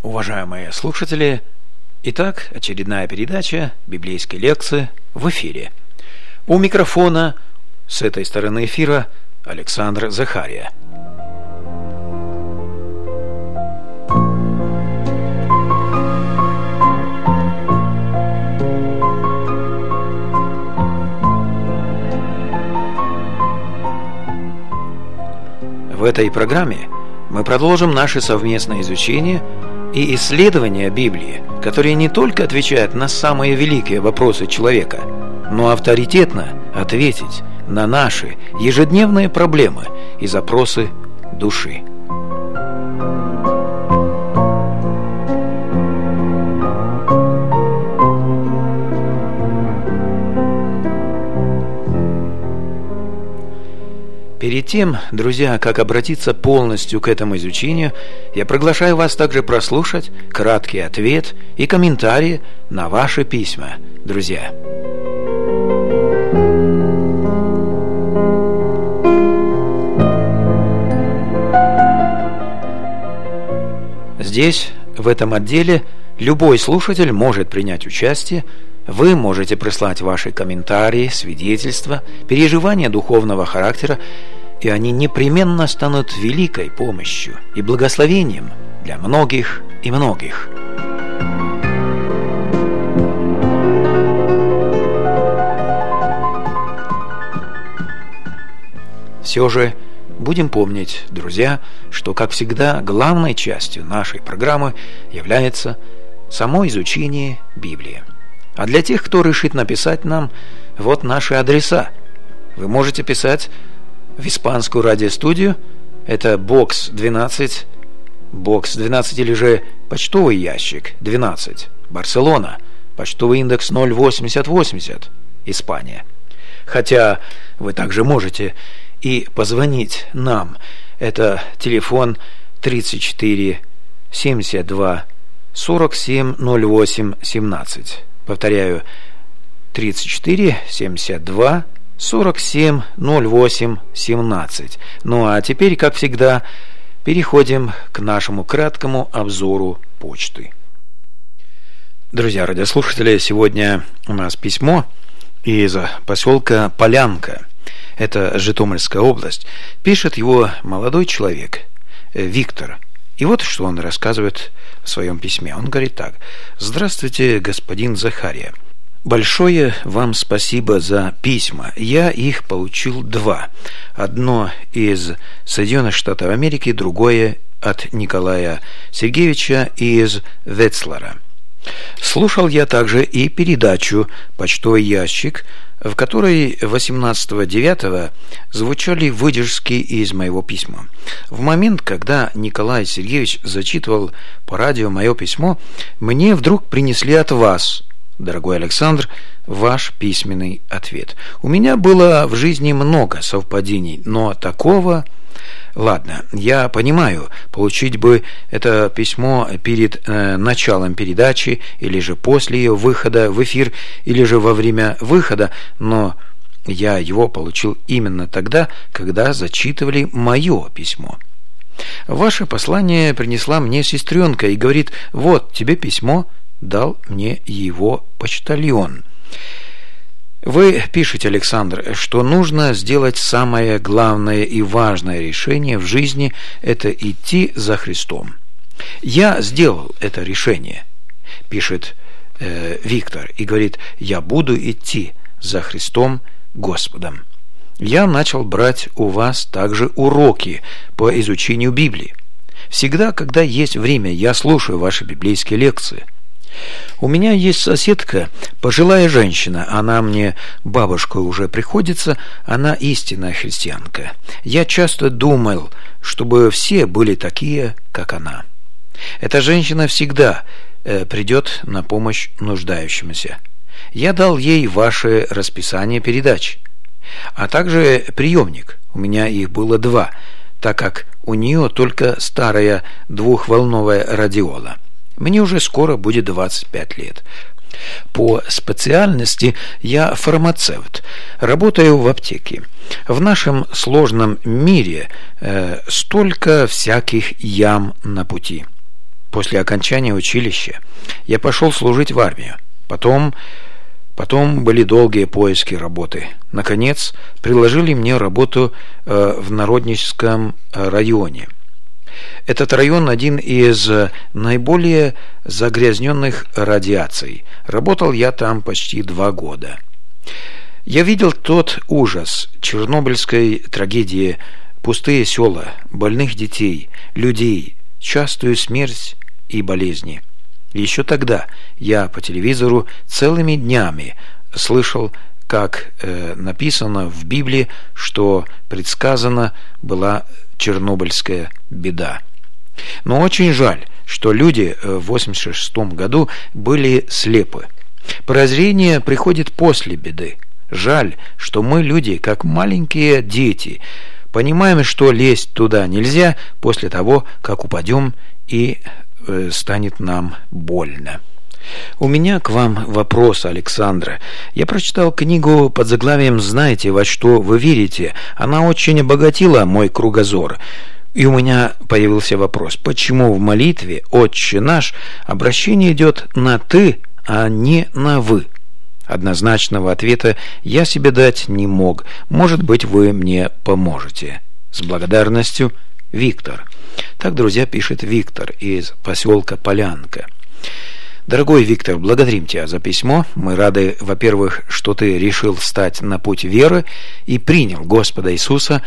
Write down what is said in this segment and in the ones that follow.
Уважаемые слушатели, итак, очередная передача библейской лекции в эфире. У микрофона с этой стороны эфира Александр Захария. В этой программе мы продолжим наше совместное изучение и исследование Библии, которые не только отвечают на самые великие вопросы человека, но авторитетно ответить на наши ежедневные проблемы и запросы души. Перед тем, друзья, как обратиться полностью к этому изучению, я приглашаю вас также прослушать краткий ответ и комментарии на ваши письма, друзья. Здесь, в этом отделе, любой слушатель может принять участие. Вы можете прислать ваши комментарии, свидетельства, переживания духовного характера, и они непременно станут великой помощью и благословением для многих и многих. Все же будем помнить, друзья, что, как всегда, главной частью нашей программы является само изучение Библии. А для тех, кто решит написать нам, вот наши адреса. Вы можете писать в испанскую радиостудию. Это бокс 12 или же почтовый ящик 12, Барселона, почтовый индекс 08080, Испания. Хотя вы также можете и позвонить нам. Это телефон 34 72 47 08 17. Повторяю, 34 72 47 08 17. Ну а теперь, как всегда, переходим к нашему краткому обзору почты. Друзья радиослушатели, сегодня у нас письмо из поселка Полянка. Это Житомирская область. Пишет его молодой человек, Виктор. И вот что он рассказывает в своем письме. Он говорит так: «Здравствуйте, господин Захария. Большое вам спасибо за письма. Я их получил 2. Одно из Соединенных Штатов Америки, другое от Николая Сергеевича из Ветслера. Слушал я также и передачу «Почтовый ящик», в которой 18.09 звучали выдержки из моего письма. В момент, когда Николай Сергеевич зачитывал по радио мое письмо, мне вдруг принесли от вас, дорогой Александр, ваш письменный ответ. У меня было в жизни много совпадений, но такого... Ладно, я понимаю, получить бы это письмо перед началом передачи, или же после ее выхода в эфир, или же во время выхода, но я его получил именно тогда, когда зачитывали мое письмо. Ваше послание принесла мне сестренка и говорит: вот тебе письмо, дал мне его почтальон. Вы пишете, Александр, что нужно сделать самое главное и важное решение в жизни – это идти за Христом. Я сделал это решение, пишет Виктор, и говорит: я буду идти за Христом Господом. Я начал брать у вас также уроки по изучению Библии. Всегда, когда есть время, я слушаю ваши библейские лекции. У меня есть соседка, пожилая женщина, она мне бабушкой уже приходится, она истинная христианка. Я часто думал, чтобы все были такие, как она. Эта женщина всегда придет на помощь нуждающимся. Я дал ей ваше расписание передач, а также приемник. У меня их было 2, так как у нее только старая 2-волновая радиола. Мне уже скоро будет 25 лет. По специальности я фармацевт, работаю в аптеке. В нашем сложном мире столько всяких ям на пути. После окончания училища я пошел служить в армию. Потом были долгие поиски работы. Наконец, предложили мне работу в Народническом районе. Этот район один из наиболее загрязненных радиацией. Работал я там почти 2 года. Я видел тот ужас чернобыльской трагедии, пустые села, больных детей, людей, частую смерть и болезни. Еще тогда я по телевизору целыми днями слышал, как написано в Библии, что предсказана была чернобыльская беда. Но очень жаль, что люди в 1986 году были слепы. Прозрение приходит после беды. Жаль, что мы, люди, как маленькие дети, понимаем, что лезть туда нельзя после того, как упадем и станет нам больно. У меня к вам вопрос, Александра. Я прочитал книгу под заглавием «Знаете, во что вы верите». Она очень обогатила мой кругозор. И у меня появился вопрос, почему в молитве «Отче наш» обращение идет на «ты», а не на «вы»? Однозначного ответа я себе дать не мог. Может быть, вы мне поможете. С благодарностью, Виктор. Так, друзья, пишет Виктор из поселка Полянка. Дорогой Виктор, благодарим тебя за письмо. Мы рады, во-первых, что ты решил встать на путь веры и принял Господа Иисуса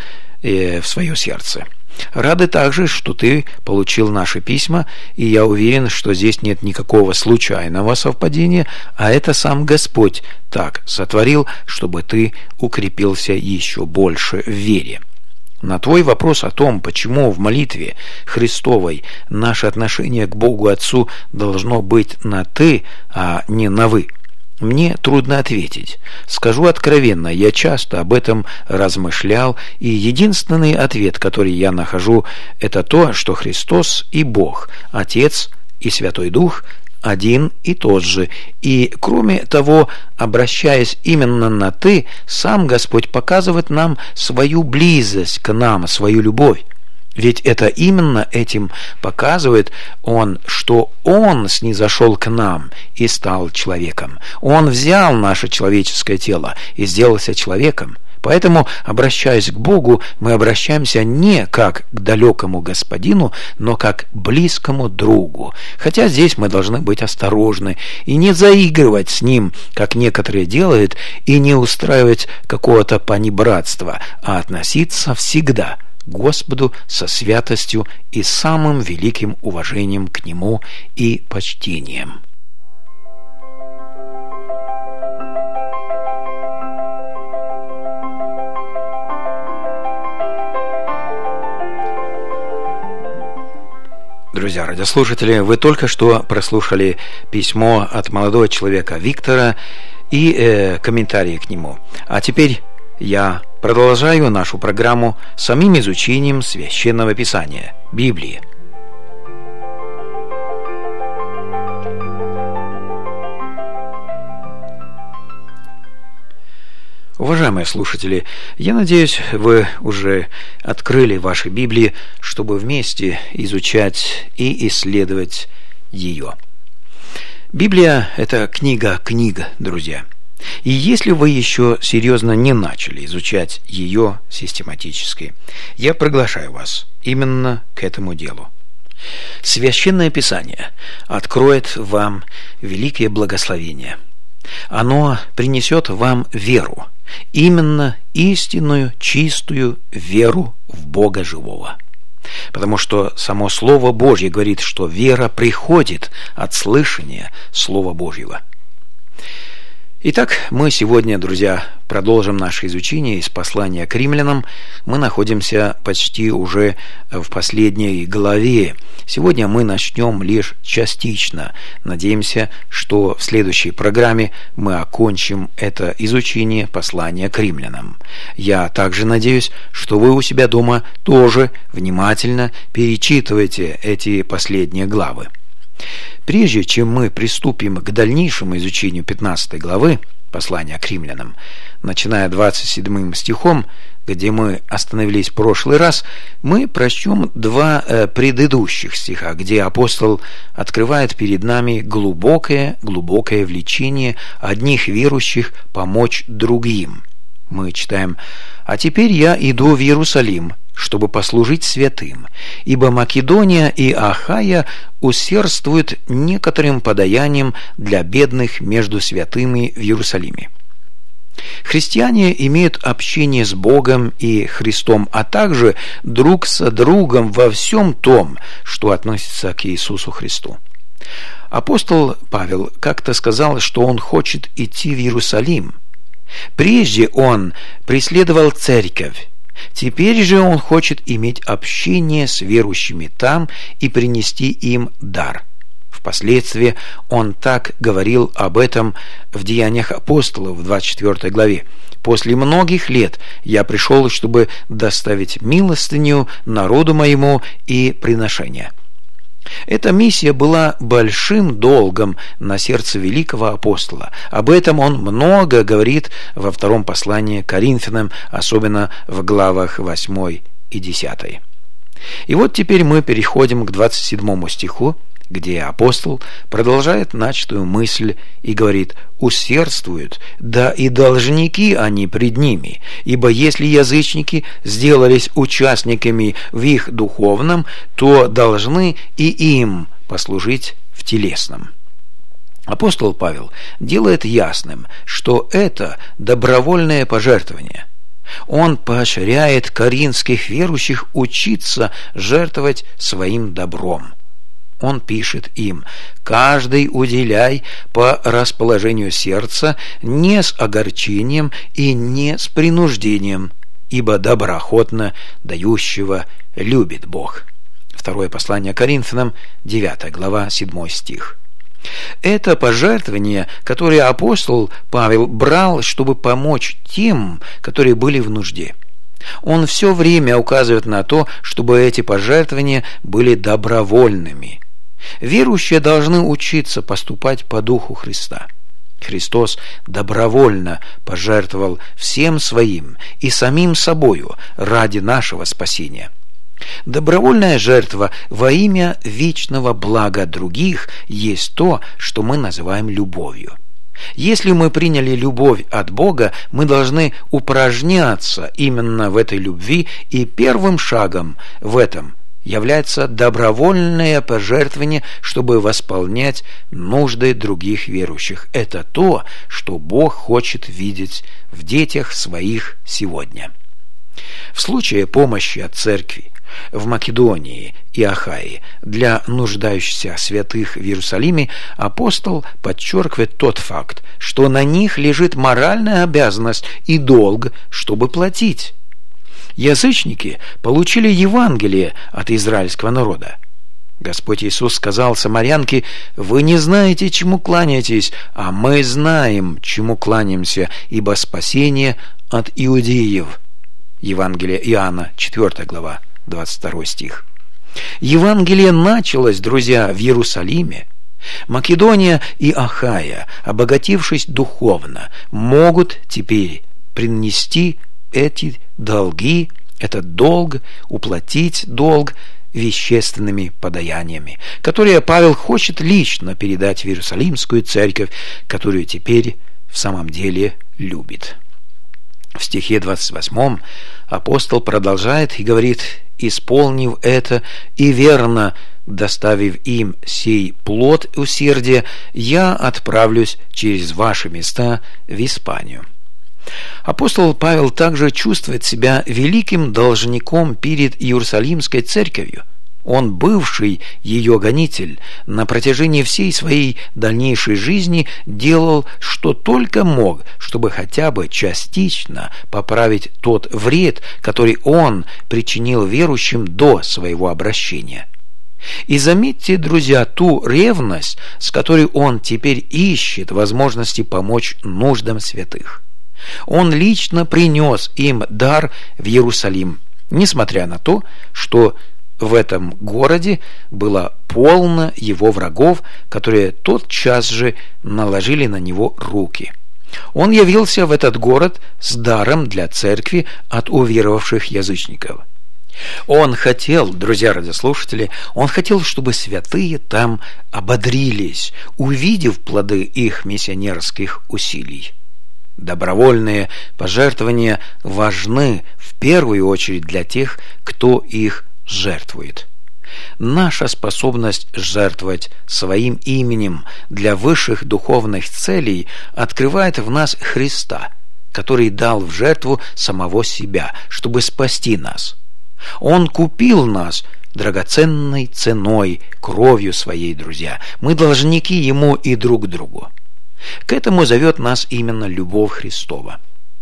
в свое сердце. Рады также, что ты получил наши письма, и я уверен, что здесь нет никакого случайного совпадения, а это сам Господь так сотворил, чтобы ты укрепился еще больше в вере. На твой вопрос о том, почему в молитве Христовой наше отношение к Богу Отцу должно быть на «ты», а не на «вы», мне трудно ответить. Скажу откровенно, я часто об этом размышлял, и единственный ответ, который я нахожу, это то, что Христос и Бог, Отец и Святой Дух один и тот же. И, кроме того, обращаясь именно на «ты», сам Господь показывает нам свою близость к нам, свою любовь. Ведь это именно этим показывает Он, что Он снизошел к нам и стал человеком. Он взял наше человеческое тело и сделался человеком. Поэтому, обращаясь к Богу, мы обращаемся не как к далекому господину, но как к близкому другу. Хотя здесь мы должны быть осторожны и не заигрывать с Ним, как некоторые делают, и не устраивать какого-то понебратства, а относиться всегда к Господу со святостью и самым великим уважением к Нему и почтением. Друзья радиослушатели, вы только что прослушали письмо от молодого человека Виктора и комментарии к нему. А теперь я продолжаю нашу программу самим изучением Священного Писания, Библии. Уважаемые слушатели, я надеюсь, вы уже открыли ваши Библии, чтобы вместе изучать и исследовать ее. Библия – это книга книг, друзья. И если вы еще серьезно не начали изучать ее систематически, я приглашаю вас именно к этому делу. Священное Писание откроет вам великие благословения. Оно принесет вам веру, именно истинную, чистую веру в Бога живого. Потому что само Слово Божье говорит, что вера приходит от слышания Слова Божьего. Итак, мы сегодня, друзья, продолжим наше изучение из послания к римлянам. Мы находимся почти уже в последней главе. Сегодня мы начнем лишь частично. Надеемся, что в следующей программе мы окончим это изучение послания к римлянам. Я также надеюсь, что вы у себя дома тоже внимательно перечитываете эти последние главы. Прежде чем мы приступим к дальнейшему изучению 15 главы послания к римлянам, начиная 27 стихом, где мы остановились в прошлый раз, мы прочтем два предыдущих стиха, где апостол открывает перед нами глубокое влечение одних верующих помочь другим. Мы читаем: «А теперь я иду в Иерусалим, чтобы послужить святым, ибо Македония и Ахая усердствуют некоторым подаянием для бедных между святыми в Иерусалиме». Христиане имеют общение с Богом и Христом, а также друг с другом во всем том, что относится к Иисусу Христу. Апостол Павел как-то сказал, что он хочет идти в Иерусалим. Прежде он преследовал церковь, теперь же он хочет иметь общение с верующими там и принести им дар. Впоследствии он так говорил об этом в Деяниях апостолов в 24 главе. «После многих лет я пришел, чтобы доставить милостыню народу моему и приношения». Эта миссия была большим долгом на сердце великого апостола. Об этом он много говорит во втором послании к Коринфянам, особенно в главах 8 и 10. И вот теперь мы переходим к 27 стиху, где апостол продолжает начатую мысль и говорит: «Усердствуют, да и должники они пред ними, ибо если язычники сделались участниками в их духовном, то должны и им послужить в телесном». Апостол Павел делает ясным, что это добровольное пожертвование. Он поощряет коринфских верующих учиться жертвовать своим добром. Он пишет им: «Каждый уделяй по расположению сердца, не с огорчением и не с принуждением, ибо доброохотно дающего любит Бог». Второе послание Коринфянам, 9 глава, 7 стих. Это пожертвование, которое апостол Павел брал, чтобы помочь тем, которые были в нужде. Он все время указывает на то, чтобы эти пожертвования были добровольными. Верующие должны учиться поступать по духу Христа. Христос добровольно пожертвовал всем своим и самим собою ради нашего спасения. Добровольная жертва во имя вечного блага других есть то, что мы называем любовью. Если мы приняли любовь от Бога, мы должны упражняться именно в этой любви, и первым шагом в этом является добровольное пожертвование, чтобы восполнять нужды других верующих. Это то, что Бог хочет видеть в детях своих сегодня. В случае помощи от церкви в Македонии и Ахае для нуждающихся святых в Иерусалиме, апостол подчеркивает тот факт, что на них лежит моральная обязанность и долг, чтобы платить. Язычники получили Евангелие от израильского народа. Господь Иисус сказал самарянке: «Вы не знаете, чему кланяетесь, а мы знаем, чему кланяемся, ибо спасение от иудеев». Евангелие Иоанна, 4 глава, 22 стих. Евангелие началось, друзья, в Иерусалиме. Македония и Ахая, обогатившись духовно, могут теперь принести эти долги, этот долг, уплатить долг вещественными подаяниями, которые Павел хочет лично передать в Иерусалимскую церковь, которую теперь в самом деле любит. В стихе 28 апостол продолжает и говорит: «Исполнив это и верно доставив им сей плод усердия, я отправлюсь через ваши места в Испанию». Апостол Павел также чувствует себя великим должником перед Иерусалимской церковью. Он, бывший ее гонитель, на протяжении всей своей дальнейшей жизни делал, что только мог, чтобы хотя бы частично поправить тот вред, который он причинил верующим до своего обращения. И заметьте, друзья, ту ревность, с которой он теперь ищет возможности помочь нуждам святых. Он лично принес им дар в Иерусалим, несмотря на то, что в этом городе было полно его врагов, которые тотчас же наложили на него руки. Он явился в этот город с даром для церкви от уверовавших язычников. Он хотел, друзья радиослушатели, он хотел, чтобы святые там ободрились, увидев плоды их миссионерских усилий. Добровольные пожертвования важны в первую очередь для тех, кто их жертвует. Наша способность жертвовать своим именем для высших духовных целей открывает в нас Христа, который дал в жертву самого себя, чтобы спасти нас. Он купил нас драгоценной ценой, кровью своей, друзья. Мы должники Ему и друг другу. К этому зовет нас именно любовь Христова.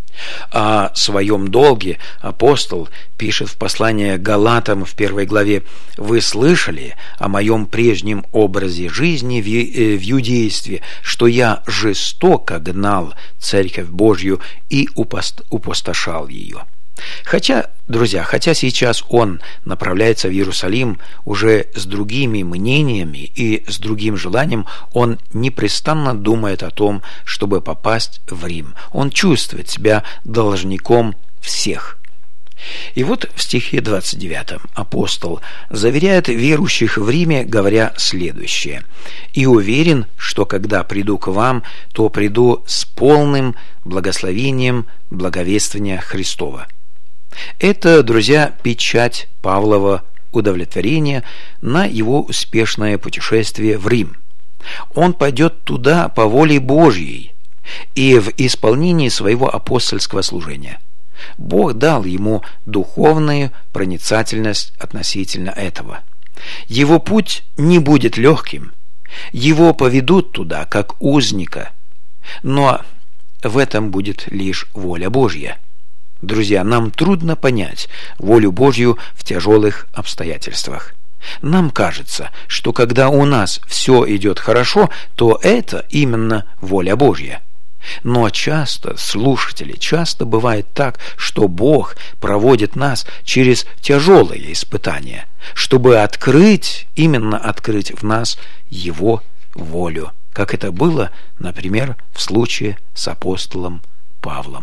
О своем долге апостол пишет в послании к Галатам в 1 главе: «Вы слышали о моем прежнем образе жизни в иудействе, что я жестоко гнал Церковь Божью и упустошал ее». Друзья, хотя сейчас он направляется в Иерусалим уже с другими мнениями и с другим желанием, он непрестанно думает о том, чтобы попасть в Рим. Он чувствует себя должником всех. И вот в стихе 29 апостол заверяет верующих в Риме, говоря следующее: «И уверен, что когда приду к вам, то приду с полным благословением благовествования Христова». Это, друзья, печать Павлова удовлетворения на его успешное путешествие в Рим. Он пойдет туда по воле Божьей и в исполнении своего апостольского служения. Бог дал ему духовную проницательность относительно этого. Его путь не будет легким, его поведут туда как узника, но в этом будет лишь воля Божья. Друзья, нам трудно понять волю Божью в тяжелых обстоятельствах. Нам кажется, что когда у нас все идет хорошо, то это именно воля Божья. Но часто бывает так, что Бог проводит нас через тяжелые испытания, чтобы открыть в нас Его волю, как это было, например, в случае с апостолом Павлом.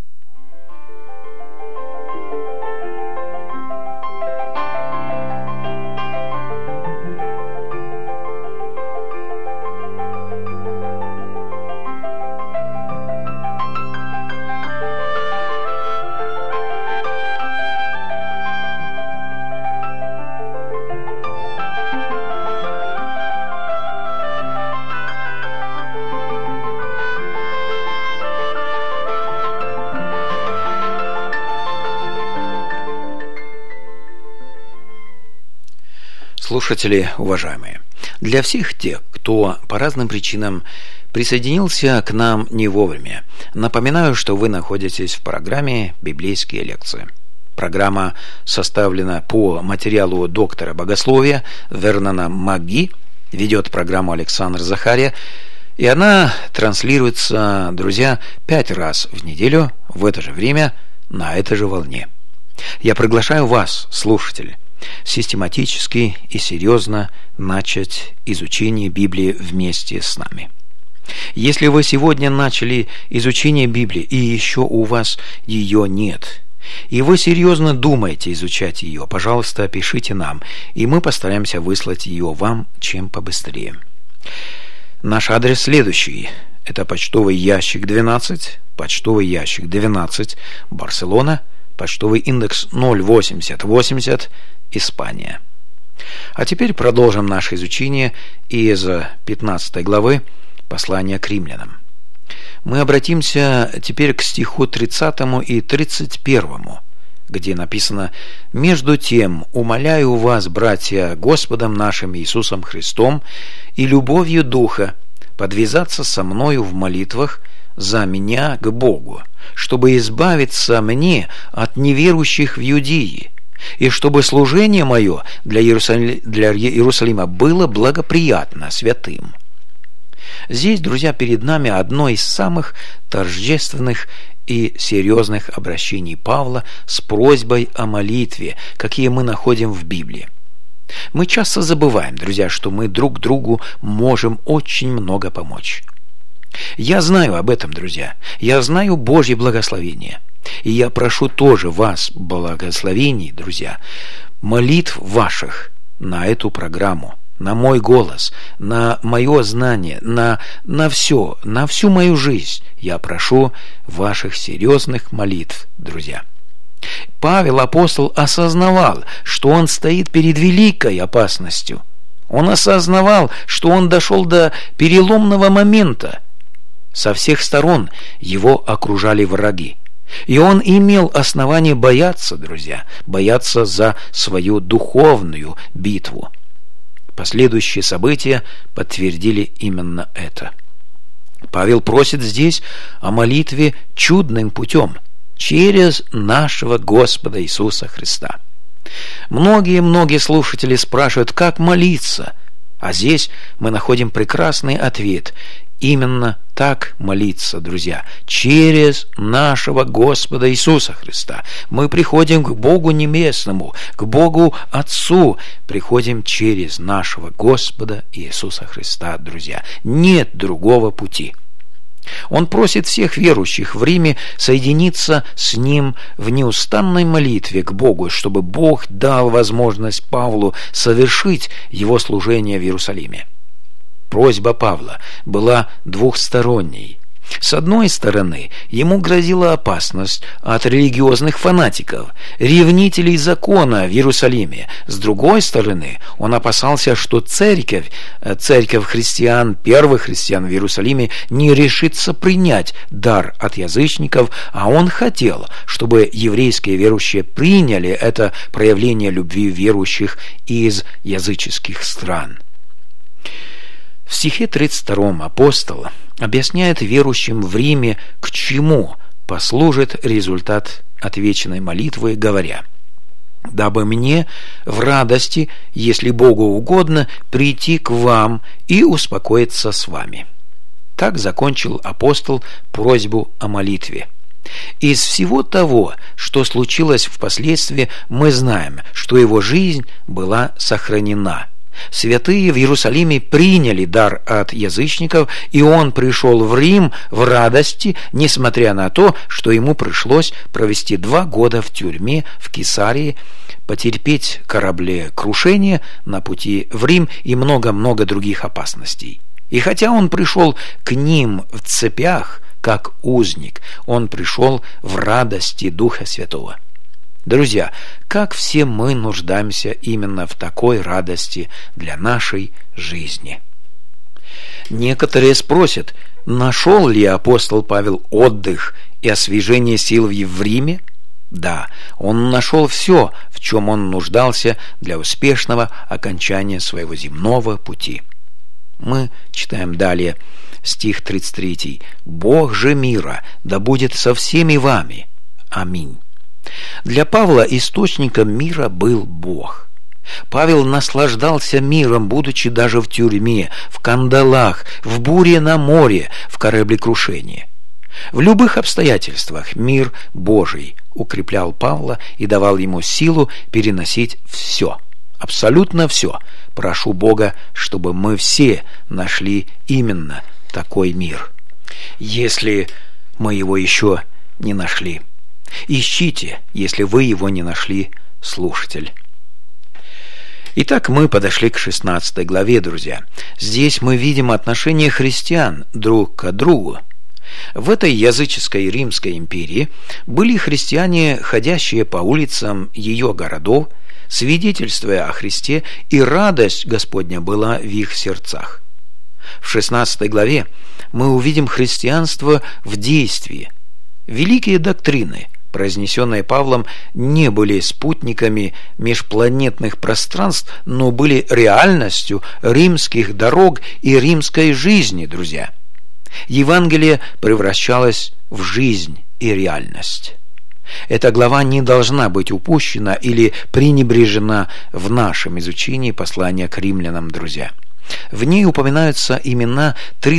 Слушатели уважаемые, для всех тех, кто по разным причинам присоединился к нам не вовремя, напоминаю, что вы находитесь в программе «Библейские лекции». Программа составлена по материалу доктора богословия Вернона Маги, ведет программу Александр Захария, и она транслируется, друзья, 5 раз в неделю в это же время на этой же волне. Я приглашаю вас, слушатели, систематически и серьезно начать изучение Библии вместе с нами. Если вы сегодня начали изучение Библии, и еще у вас ее нет, и вы серьезно думаете изучать ее, пожалуйста, пишите нам, и мы постараемся выслать ее вам чем побыстрее. Наш адрес следующий. Это почтовый ящик 12, Барселона, почтовый индекс 08080, Испания. А теперь продолжим наше изучение из 15 главы послания к римлянам. Мы обратимся теперь к стиху 30 и 31, где написано: «Между тем умоляю вас, братья, Господом нашим Иисусом Христом и любовью Духа, подвязаться со мною в молитвах за меня к Богу, чтобы избавиться мне от неверующих в Иудее, и чтобы служение мое для Иерусалима было благоприятно святым». Здесь, друзья, перед нами одно из самых торжественных и серьезных обращений Павла с просьбой о молитве, какие мы находим в Библии. Мы часто забываем, друзья, что мы друг другу можем очень много помочь. Я знаю об этом, друзья. Я знаю Божье благословение. И я прошу тоже вас благословений, друзья, молитв ваших на эту программу, на мой голос, на мое знание, на всю мою жизнь. Я прошу ваших серьезных молитв, друзья. Павел, апостол, осознавал, что он стоит перед великой опасностью. Он осознавал, что он дошел до переломного момента. Со всех сторон его окружали враги. И он имел основание бояться, друзья, бояться за свою духовную битву. Последующие события подтвердили именно это. Павел просит здесь о молитве чудным путем, через нашего Господа Иисуса Христа. Многие слушатели спрашивают, как молиться, а здесь мы находим прекрасный ответ. Именно так молиться, друзья, через нашего Господа Иисуса Христа. Мы приходим к Богу Небесному, к Богу Отцу, приходим через нашего Господа Иисуса Христа, друзья. Нет другого пути. Он просит всех верующих в Риме соединиться с ним в неустанной молитве к Богу, чтобы Бог дал возможность Павлу совершить его служение в Иерусалиме. Просьба Павла была двухсторонней. С одной стороны, ему грозила опасность от религиозных фанатиков, ревнителей закона в Иерусалиме. С другой стороны, он опасался, что церковь христиан, первых христиан в Иерусалиме, не решится принять дар от язычников, а он хотел, чтобы еврейские верующие приняли это проявление любви верующих из языческих стран. В стихе 32 апостол объясняет верующим в Риме, к чему послужит результат отвеченной молитвы, говоря: «Дабы мне в радости, если Богу угодно, прийти к вам и успокоиться с вами». Так закончил апостол просьбу о молитве. Из всего того, что случилось впоследствии, мы знаем, что его жизнь была сохранена. Святые в Иерусалиме приняли дар от язычников, и он пришел в Рим в радости, несмотря на то, что ему пришлось провести 2 года в тюрьме в Кесарии, потерпеть кораблекрушение на пути в Рим и много-много других опасностей. И хотя он пришел к ним в цепях, как узник, он пришел в радости Духа Святого. Друзья, как все мы нуждаемся именно в такой радости для нашей жизни. Некоторые спросят, нашел ли апостол Павел отдых и освежение сил в Риме? Да, он нашел все, в чем он нуждался для успешного окончания своего земного пути. Мы читаем далее стих 33. «Бог же мира да будет со всеми вами. Аминь». Для Павла источником мира был Бог. Павел наслаждался миром, будучи даже в тюрьме, в кандалах, в буре на море, в кораблекрушении. В любых обстоятельствах мир Божий укреплял Павла и давал ему силу переносить все, абсолютно все. Прошу Бога, чтобы мы все нашли именно такой мир, если мы его еще не нашли. Ищите, если вы его не нашли, слушатель. Итак, мы подошли к 16 главе, друзья. Здесь мы видим отношение христиан друг к другу. В этой языческой Римской империи были христиане, ходящие по улицам ее городов, свидетельствуя о Христе, и радость Господня была в их сердцах. В 16 главе мы увидим христианство в действии. Великие доктрины, произнесенные Павлом, не были спутниками межпланетных пространств, но были реальностью римских дорог и римской жизни, друзья. Евангелие превращалось в жизнь и реальность. Эта глава не должна быть упущена или пренебрежена в нашем изучении послания к римлянам, друзья. В ней упоминаются имена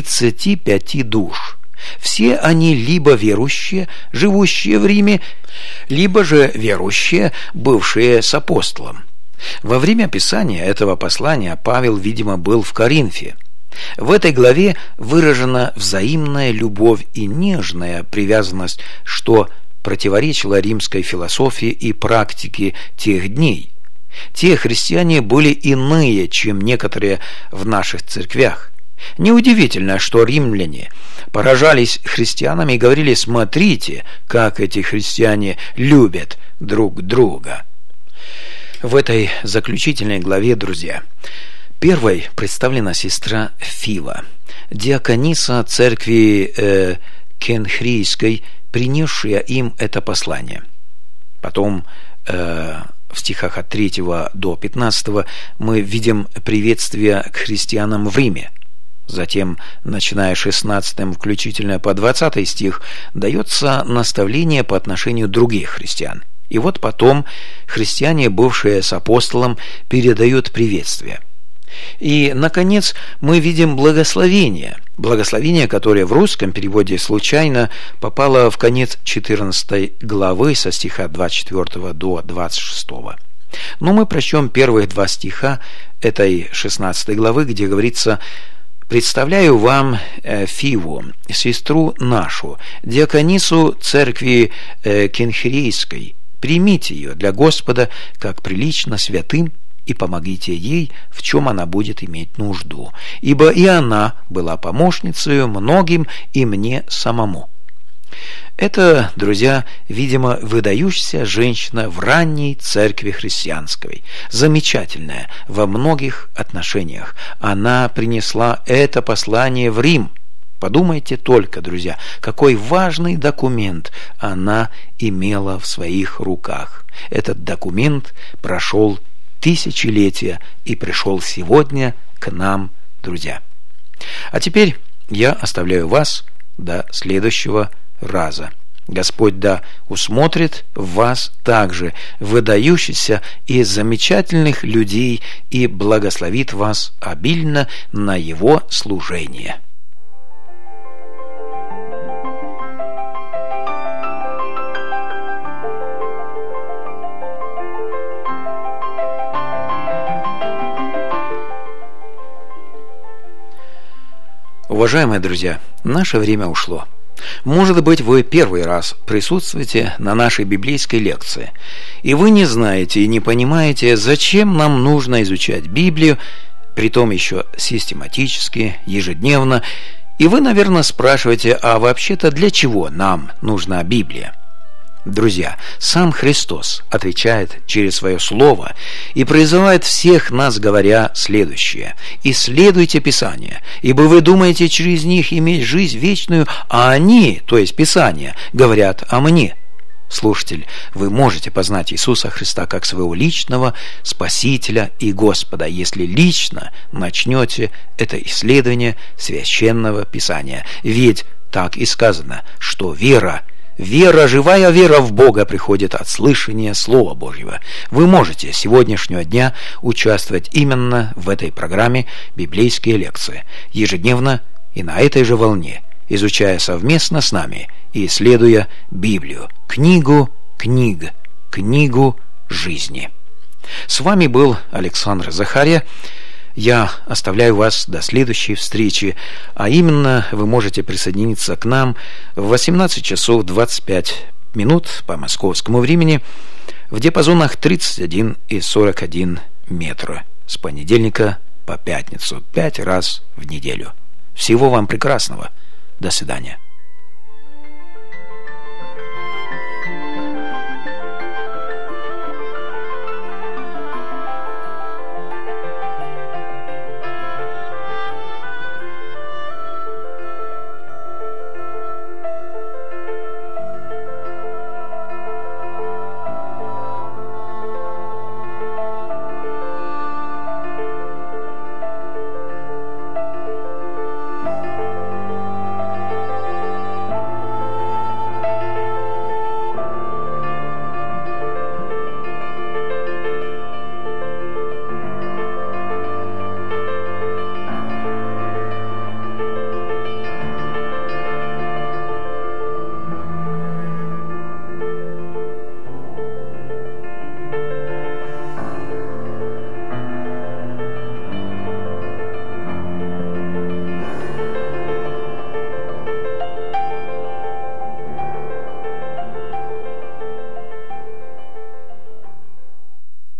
35 душ. Все они либо верующие, живущие в Риме, либо же верующие, бывшие с апостолом. Во время писания этого послания Павел, видимо, был в Коринфе. В этой главе выражена взаимная любовь и нежная привязанность, что противоречило римской философии и практике тех дней. Те христиане были иные, чем некоторые в наших церквях. Неудивительно, что римляне поражались христианами и говорили: смотрите, как эти христиане любят друг друга. В этой заключительной главе, друзья, первой представлена сестра Фила, диакониса церкви Кенхрийской, принесшая им это послание. Потом в стихах от 3 до 15 мы видим приветствие к христианам в Риме. Затем, начиная 16 включительно по 20 стих, дается наставление по отношению других христиан. И вот потом христиане, бывшие с апостолом, передают приветствие. И, наконец, мы видим благословение, которое в русском переводе случайно попало в конец 14 главы со стиха 24 до 26. Но мы прочтем первых 2 стиха этой 16 главы, где говорится: «Представляю вам Фиву, сестру нашу, диаконису церкви Кенхрейской. Примите ее для Господа, как прилично святым, и помогите ей, в чем она будет иметь нужду, ибо и она была помощницей многим и мне самому». Это, друзья, видимо, выдающаяся женщина в ранней церкви христианской, замечательная во многих отношениях. Она принесла это послание в Рим. Подумайте только, друзья, какой важный документ она имела в своих руках. Этот документ прошел тысячелетия и пришел сегодня к нам, друзья. А теперь я оставляю вас до следующего раза. Господь да усмотрит в вас также выдающихся и замечательных людей и благословит вас обильно на Его служение. Уважаемые друзья, наше время ушло. Может быть, вы первый раз присутствуете на нашей библейской лекции, и вы не знаете и не понимаете, зачем нам нужно изучать Библию, притом еще систематически, ежедневно, и вы, наверное, спрашиваете: а вообще-то для чего нам нужна Библия? Друзья, сам Христос отвечает через свое слово и призывает всех нас, говоря следующее: «Исследуйте Писания, ибо вы думаете через них иметь жизнь вечную, а они, то есть Писания, говорят о мне». Слушатель, вы можете познать Иисуса Христа как своего личного Спасителя и Господа, если лично начнете это исследование Священного Писания. Ведь так и сказано, что вера, живая вера в Бога приходит от слышания Слова Божьего. Вы можете с сегодняшнего дня участвовать именно в этой программе «Библейские лекции» ежедневно и на этой же волне, изучая совместно с нами и исследуя Библию, книгу книг, книгу жизни. С вами был Александр Захария. Я оставляю вас до следующей встречи, а именно вы можете присоединиться к нам в 18 часов 25 минут по московскому времени в диапазонах 31 и 41 метра с понедельника по пятницу 5 раз в неделю. Всего вам прекрасного. До свидания.